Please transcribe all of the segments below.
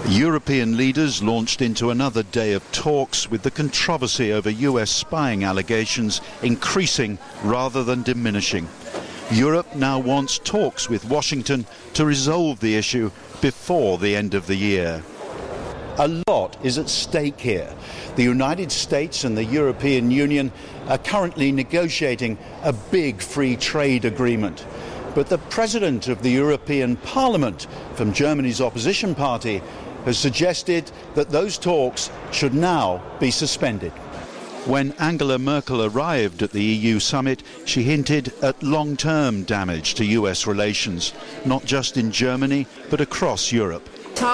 European leaders launched into another day of talks, with the controversy over US spying allegations increasing rather than diminishing. Europe now wants talks with Washington to resolve the issue before the end of the year. A lot is at stake here. The United States and the European Union are currently negotiating a big free trade agreement. But the President of the European Parliament from Germany's opposition party has suggested that those talks should now be suspended. When Angela Merkel arrived at the EU summit, she hinted at long-term damage to US relations, not just in Germany, but across Europe.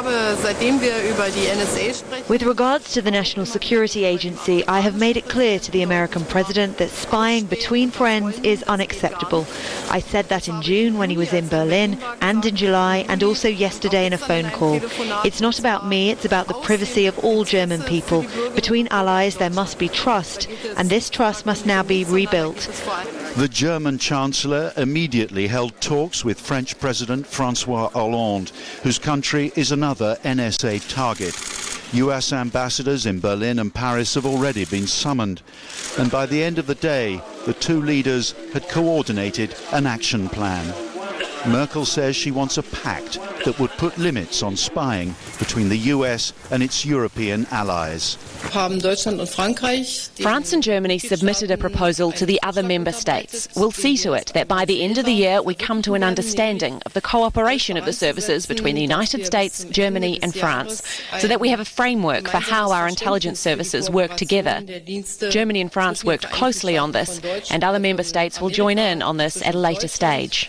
With regards to the National Security Agency, I have made it clear to the American president that spying between friends is unacceptable. I said that in June when he was in Berlin, and in July, and also yesterday in a phone call. It's not about me, it's about the privacy of all German people. Between allies there must be trust, and this trust must now be rebuilt. The German Chancellor immediately held talks with French President François Hollande, whose country is another NSA target. US ambassadors in Berlin and Paris have already been summoned, and by the end of the day, the two leaders had coordinated an action plan. Merkel says she wants a pact that would put limits on spying between the US and its European allies. France and Germany submitted a proposal to the other member states. We'll see to it that by the end of the year we come to an understanding of the cooperation of the services between the United States, Germany and France, so that we have a framework for how our intelligence services work together. Germany and France worked closely on this, and other member states will join in on this at a later stage.